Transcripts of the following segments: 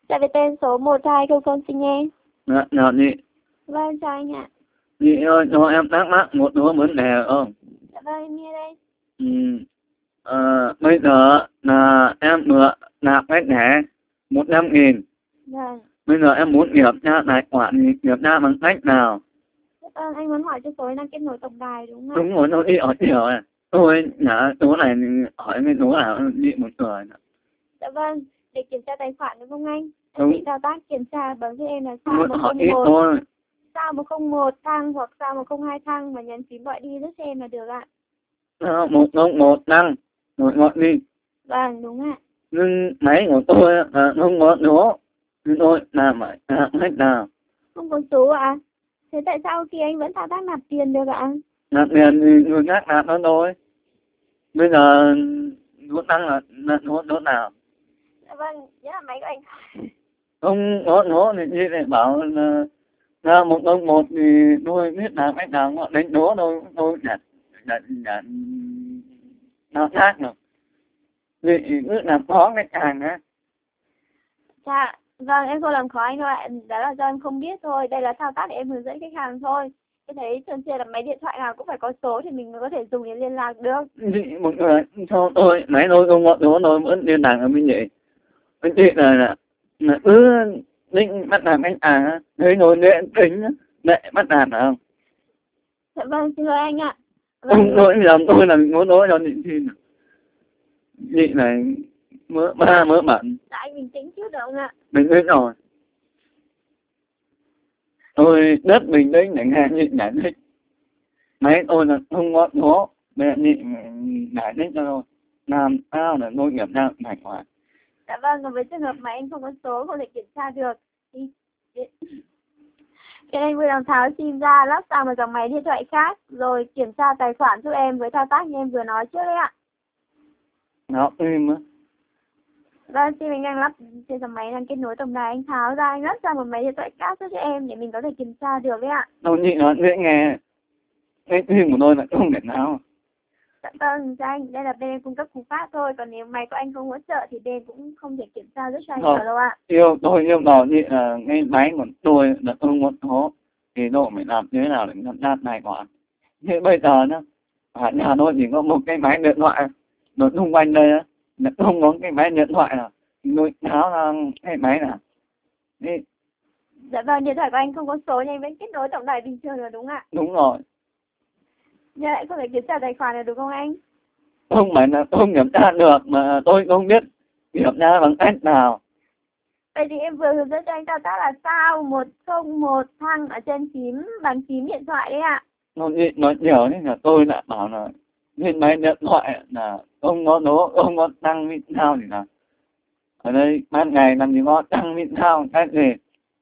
Dạ về tên số 120 con xin nghe. Dạ chị. Vâng, chào anh ạ. Chị ơi, cho em thắc mắc một số vấn đề không? Dạ vâng, em nghe đây. Bây giờ là em vừa nạp cái thẻ 100.000. Vâng. Bây giờ em muốn kiểm tra tài khoản thì kiểm tra bằng cách nào? Dạ vâng, anh muốn hỏi cho số đang kết nối tổng đài đúng không ạ? Đúng rồi, tôi đi hỏi nhiều này. Tôi nhả số này hỏi cái số nào chị một người. Dạ vâng, để kiểm tra tài khoản đúng không anh? Anh Đúng. chị thao tác kiểm tra bấm cho em là sao Muốn hỏi ít 101, thôi. sao 101 thăng hoặc sao 102 thăng và nhấn phím gọi đi giúp cho em là được ạ. 101 năng. Rồi gọi đi. Vâng, đúng ạ. Nhưng máy của tôi là không có số. Nhưng tôi làm hết nào. Không có số ạ? Thế tại sao khi anh vẫn thao tác nạp tiền được ạ? Nạp tiền thì người khác nạp đó thôi. Bây giờ nút tăng là nút nào? Dạ vâng, nhớ là máy của anh. Không có số thì chị lại bảo là ra 101 thì tôi biết là cách nào họ đánh số tôi nhận nào khác rồi. Vì cứ làm khó cái càng á. Dạ, vâng, em không làm khó anh đâu ạ. Đó là do em không biết thôi. Đây là thao tác để em hướng dẫn khách hàng thôi. Em thấy thường xuyên là máy điện thoại nào cũng phải có số thì mình mới có thể dùng để liên lạc được. Chị một người cho tôi, máy tôi không có số tôi vẫn liên lạc ở bên chị. Bên chị là cứ định bắt làm anh á, thấy tôi điện tính lại bắt làm phải không? Dạ vâng, xin lỗi anh ạ. Không lỗi lầm tôi là muốn nói cho chị xin. Chị này mỡ mận. Dạ anh bình tĩnh chút được không ạ? Bình tĩnh rồi. Tôi rất bình tĩnh để nghe chị giải thích. Máy tôi là không có số. Để chị giải thích cho tôi. Làm sao để tôi kiểm tra tài khoản. Dạ vâng, còn với trường hợp mà anh không có số không thể kiểm tra được thì anh vui lòng tháo sim ra lắp sang một dòng máy điện thoại khác rồi kiểm tra tài khoản giúp em với thao tác như em vừa nói trước đấy ạ. Nó im á. Vâng, sim anh đang lắp trên dòng máy đang kết nối tổng đài, anh tháo ra anh lắp sang một máy điện thoại khác giúp cho em để mình có thể kiểm tra được đấy ạ. Đâu chị nói dễ nghe. Cái sim của tôi là không thể nào. Dạ vâng, thưa anh, đây là bên em cung cấp cú pháp thôi, còn nếu máy của anh không hỗ trợ thì bên cũng không thể kiểm tra giúp cho anh được đâu ạ. Tôi yêu cầu chị là cái máy của tôi là không có số. Thì tôi phải làm thế nào để kiểm tra tài khoản. Thế bây giờ nhá, ở nhà tôi chỉ có một cái máy điện thoại. Nó xung quanh đây á, nó không có cái máy điện thoại nào. Tôi tháo ra cái máy nào. Đi. Dạ vâng, điện thoại của anh không có số nhưng anh vẫn kết nối tổng đài bình thường rồi đúng không ạ? Đúng rồi. Nhưng lại không thể kiểm tra tài khoản được đúng không anh? Không phải là không kiểm tra được mà tôi không biết kiểm tra bằng cách nào. Vậy thì em vừa hướng dẫn cho anh thao tác là sao 101 thăng ở trên bàn phím điện thoại đấy ạ. Nói nhiều thế là tôi lại bảo là trên máy điện thoại là không có số, không có tăng vị thao gì cả. Ở đây ban ngày làm gì có tăng vị thao cái gì.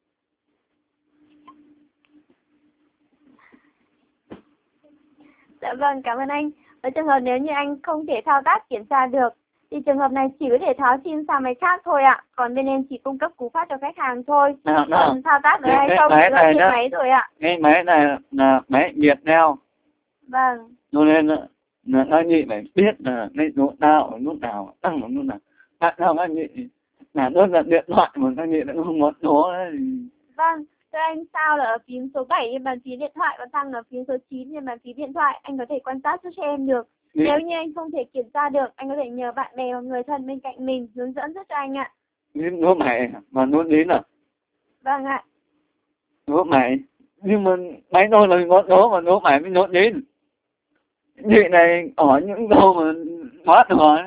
Dạ vâng, cảm ơn anh. Với trường hợp nếu như anh không thể thao tác kiểm tra được thì trường hợp này chỉ có thể tháo sim sang máy khác thôi ạ. Còn bên em chỉ cung cấp cú pháp cho khách hàng thôi. Còn thao tác được hay không thì trên máy rồi ạ. Cái máy này là máy Viettel. Vâng. Cho nên là các chị phải biết là cái nút nào tăng ở nút nào. Tại sao các chị là đơn là điện thoại mà các chị lại không có số đấy. Vâng. Thưa anh, sao là ở phím số 7 trên bàn phím điện thoại và thăng ở phím số 9 trên bàn phím điện thoại, anh có thể quan sát giúp cho em được. Nếu như anh không thể kiểm tra được, anh có thể nhờ bạn bè hoặc người thân bên cạnh mình hướng dẫn giúp cho anh ạ. Nút này mà nút đến à? Vâng ạ. Nút này, nhưng mà máy tôi là có số mà nút này mới nút đến. Chị này hỏi những câu mà quá rồi.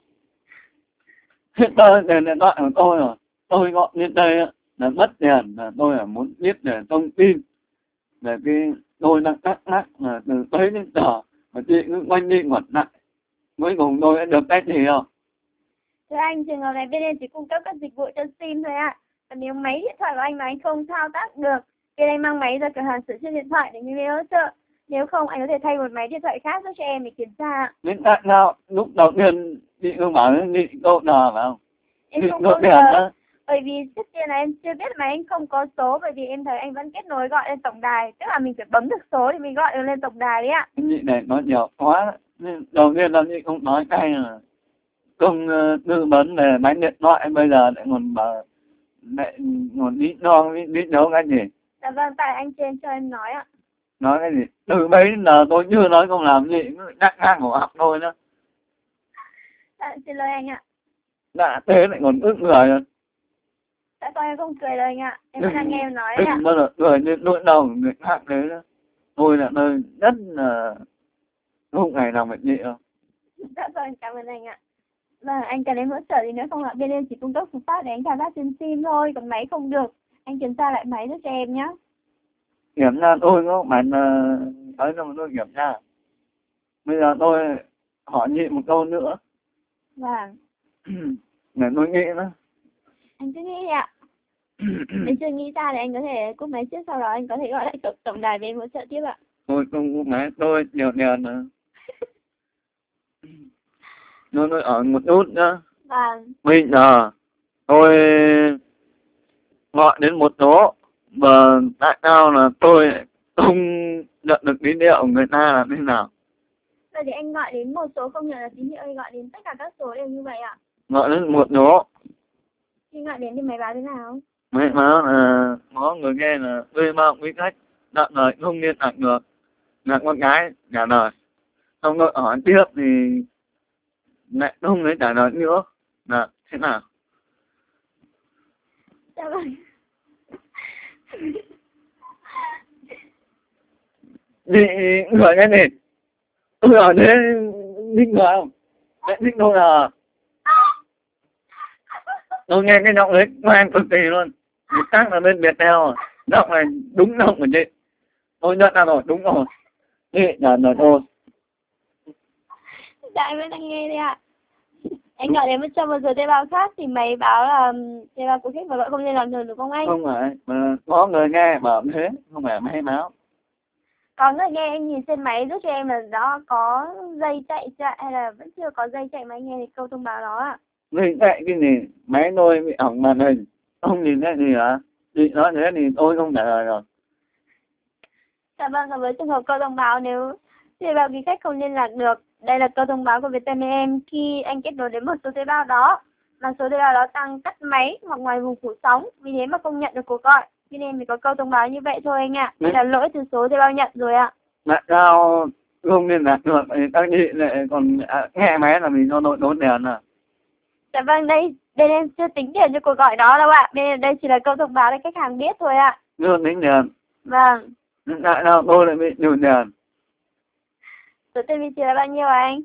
Hết tên điện thoại của tôi rồi. Tôi gọi lên đây là mất tiền, là tôi là muốn biết về thông tin về cái tôi đang thắc mắc là từ tới đến giờ mà chị cứ quanh đi quẩn lại. Cuối cùng tôi đã được cách gì không? Thưa anh, trường hợp này bên em chỉ cung cấp các dịch vụ cho SIM thôi ạ. Còn nếu máy điện thoại của anh mà anh không thao tác được, bên anh mang máy ra cửa hàng sửa chữa điện thoại để nhân viên hỗ trợ. Nếu không, anh có thể thay một máy điện thoại khác giúp cho em để kiểm tra. Đến tại sao lúc đầu tiên chị cứ bảo chị câu đờ phải không? Em không câu đờ. Bởi vì trước tiên là em chưa biết mà anh không có số, bởi vì em thấy anh vẫn kết nối gọi lên tổng đài. Tức là mình phải bấm được số thì mình gọi được lên tổng đài đấy ạ. Chị này nói nhiều quá. Đầu tiên là chị không nói cái là không tư vấn về máy điện thoại, bây giờ lại còn bảo lại còn đi non đi đâu cái gì? Dạ vâng, tại anh trên cho em nói ạ. Nói cái gì? Từ bấy đến giờ tôi chưa nói không làm gì, nhắc ngang của học thôi nữa. Dạ, xin lỗi anh ạ. Đã thế lại còn ức người rồi. Tại sao em không cười đâu anh ạ? Em vẫn đang nghe em nói ạ. Đừng bao giờ cười đến nỗi đầu người khác thế đó. Tôi là nơi rất là không ngày nào mệt nhị đâu. Dạ vâng, cảm ơn anh ạ. Vâng, anh cần em hỗ trợ gì nữa không ạ? Bên em chỉ cung cấp phương pháp để anh thao tác trên sim thôi, còn máy không được. Anh kiểm tra lại máy giúp cho em nhé. Kiểm tra tôi có bạn ấy đâu mà tôi kiểm tra. Bây giờ tôi hỏi nhị một câu nữa. Vâng. Để tôi nghĩ đó. Anh cứ nghĩ đi ạ. Nếu chưa nghĩ ra thì anh có thể cúp máy trước, sau đó anh có thể gọi lại tổng đài về em hỗ trợ tiếp ạ. Tôi không có máy, tôi nhiều tiền nữa. Tôi ở một chút nhá. Vâng. Bây giờ tôi gọi đến một số và tại sao là tôi không nhận được tín hiệu của người ta là thế nào? Vậy thì anh gọi đến một số không nhận được tín hiệu, anh gọi đến tất cả các số đều như vậy ạ? Gọi đến một số. Khi gọi đến thì máy báo thế nào? Máy báo là có người nghe là thuê bao quý khách đặt lời không liên lạc được, là con gái trả lời. Xong rồi hỏi tiếp thì lại không lấy trả lời nữa là thế nào? Dạ vâng. Thì người nghe này tôi ở thế thích người không? Đấy thích tôi là tôi nghe cái giọng đấy ngoan cực kỳ luôn. Thì chắc là bên Viettel rồi. Giọng này đúng giọng của chị. Tôi nhận ra rồi, đúng rồi. Chị trả lời tôi. Dạ em vẫn đang nghe đây ạ. Anh gọi đến cho một giờ thuê bao khác thì máy báo là thuê bao của khách và gọi không liên lạc được đúng không anh? Không phải, mà có người nghe bảo thế, không phải máy báo. Có người nghe anh nhìn trên máy giúp cho em là đó có dây chạy hay là vẫn chưa có dây chạy mà anh nghe thì câu thông báo đó ạ? Người chạy cái gì, máy tôi bị hỏng màn hình. Không nhìn thấy gì hả? Chị nói thế thì tôi không trả lời rồi. Dạ vâng, còn với trường hợp câu thông báo nếu thuê bao quý khách không liên lạc được, đây là câu thông báo của Viettel em khi anh kết nối đến một số thuê bao đó mà số thuê bao đó đang tắt máy hoặc ngoài vùng phủ sóng, vì thế mà không nhận được cuộc gọi. Cho nên mới có câu thông báo như vậy thôi anh ạ. Đây là lỗi từ số thuê bao nhận rồi ạ. Tại sao không liên lạc được, các chị lại còn nghe máy là mình cho đội đốn đèn à? Dạ vâng, đây bên em chưa tính tiền cho cuộc gọi đó đâu ạ. Bên đây chỉ là câu thông báo để khách hàng biết thôi ạ. Chưa tính đèn. Vâng. Tại sao tôi lại bị nhồi đèn? Số tiền vị trí là bao nhiêu anh?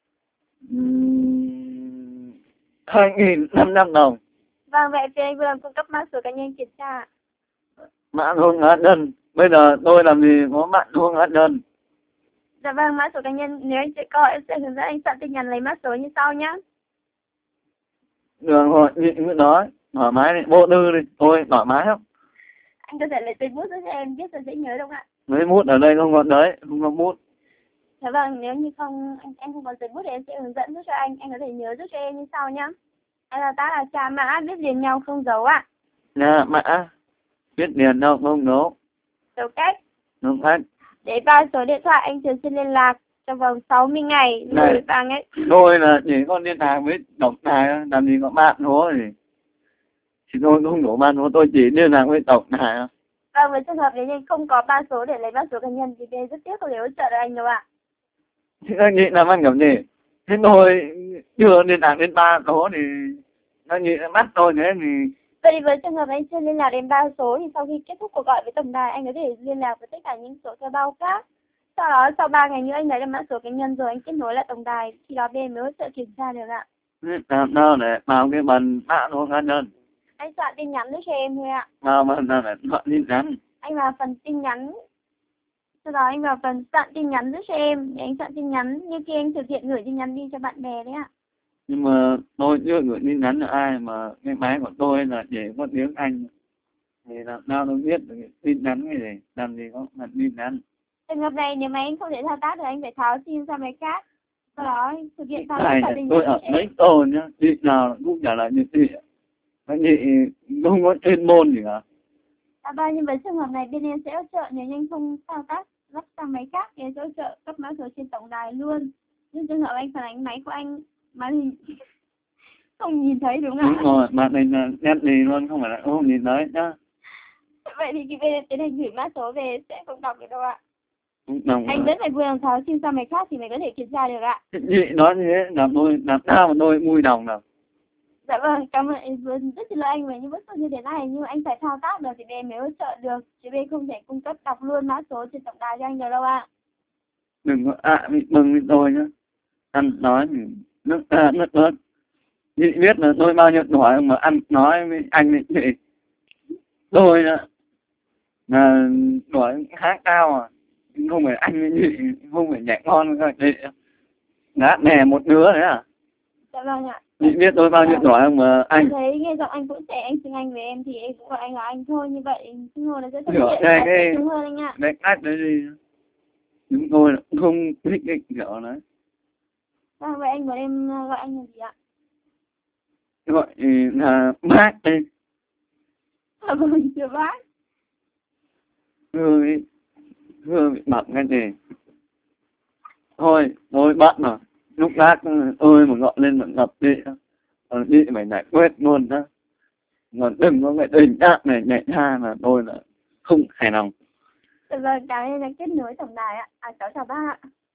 2.500 đồng. Vâng, vậy thì anh vừa làm cung cấp mã số cá nhân kiểm tra. Mã luôn hết đơn. Bây giờ tôi làm gì có bạn luôn hết đơn. Dạ vâng, mã số cá nhân nếu anh sẽ gọi em sẽ hướng dẫn anh soạn tin nhắn lấy mã số như sau nhé. Được rồi, chị cứ nói. Thoải mái đi, vô tư đi. Tôi thoải mái lắm. Anh có thể lấy giấy bút cho em viết rồi dễ nhớ không ạ? Lấy bút ở đây không có đấy, không có bút. Dạ vâng, nếu như không anh không có giấy bút thì em sẽ hướng dẫn giúp cho anh có thể nhớ giúp cho em như sau nhé. Đây là ta là trà mã viết liền nhau không dấu ạ. Nhà mã viết liền đâu không dấu. Dấu cách. Đúng cách. Để ba số điện thoại anh thường xuyên liên lạc trong vòng 60 ngày. Này, vàng ấy. tôi là chỉ có liên lạc với tổng đài, làm gì có bạn số gì. Thì tôi không đủ bạn số, tôi chỉ liên lạc với tổng đài. Vâng, với trường hợp nếu như không có ba số để lấy mã số cá nhân thì bên rất tiếc không thể hỗ trợ được anh đâu ạ. Thì anh nghĩ làm ăn kiểu gì? Thế tôi chưa liên lạc đến ba số thì anh nghĩ bắt tôi thế thì... Vậy thì với trường hợp anh chưa liên lạc đến ba số thì sau khi kết thúc cuộc gọi với tổng đài anh có thể liên lạc với tất cả những số thuê bao khác. Sau đó sau 3 ngày nữa anh lấy được mã số cá nhân rồi anh kết nối lại tổng đài, khi đó bên mới hỗ trợ kiểm tra được ạ. Làm sao để vào cái phần mã số cá nhân? Anh soạn tin nhắn giúp cho em thôi ạ. Vào phần nào để soạn tin nhắn? Anh vào phần tin nhắn, sau đó anh vào phần soạn tin nhắn giúp cho em để anh soạn tin nhắn như khi anh thực hiện gửi tin nhắn đi cho bạn bè đấy ạ. Nhưng mà tôi chưa gửi tin nhắn cho ai, mà cái máy của tôi là chỉ có tiếng Anh. Thì làm sao tôi biết được tin nhắn cái gì, làm gì có mặt tin nhắn. Trường hợp này nếu mà anh không thể thao tác được anh phải tháo sim sang máy khác. Sau đó anh thực hiện thao Này tác tin tôi nhắn ở mấy tô nhá, chị nào cũng trả lời như chị. Anh chị không có chuyên môn gì cả. À vâng, nhưng với trường hợp này bên em sẽ hỗ trợ nếu anh không thao tác lắp sang máy khác thì em sẽ hỗ trợ cấp mã số trên tổng đài luôn. Nhưng trường hợp anh phản ánh máy của anh màn hình Không nhìn thấy đúng không Đúng ạ? rồi, màn hình là nét đi luôn, không phải là không nhìn thấy nhá. Vậy thì khi bên tiến hành gửi mã số về sẽ không đọc được đâu ạ. Đồng Anh vẫn phải vui lòng tháo sim sang máy khác thì mới có thể kiểm tra được ạ. chị nói như thế làm sao mà tôi vui đồng nào. Dạ vâng, cảm ơn rất xin lỗi anh về những bức xúc như thế này, nhưng mà anh phải thao tác được thì bên mới hỗ trợ được, chứ bên không thể cung cấp đọc luôn mã số trên tổng đài cho anh được đâu ạ. Đừng có bị bừng với tôi nhá. Ăn nói thì nước ớt. Chị biết là tôi bao nhiêu tuổi mà ăn nói với anh ấy chị. Tôi là tuổi khá cao à. Không phải anh với chị, không phải nhẹ ngon các chị. Ngát nè một đứa đấy à. Dạ vâng ạ. Chị biết tôi bao nhiêu tuổi không mà anh. Em thấy nghe giọng anh cũng trẻ, anh xưng anh với em thì em cũng gọi anh là anh thôi, như vậy xưng hô nó sẽ thân Hiểu thiện đây và cái dễ thương hơn anh ạ. cái cách đấy đi. Chúng tôi là không thích cái kiểu đấy. Vâng, vậy anh muốn em gọi anh là gì ạ? Gọi là bác đi. Dạ vâng, thưa bác. Hương bị bận cái gì. Thôi bắt mà. Lúc lát ơi mà gọi lên mà ngập đi. Đi mày giải quyết luôn đó. Còn đừng có cái tình trạng này nhạy tha mà tôi là không hài lòng. Dạ vâng, cảm ơn anh đã kết nối tổng đài ạ. Cháu chào bác ạ.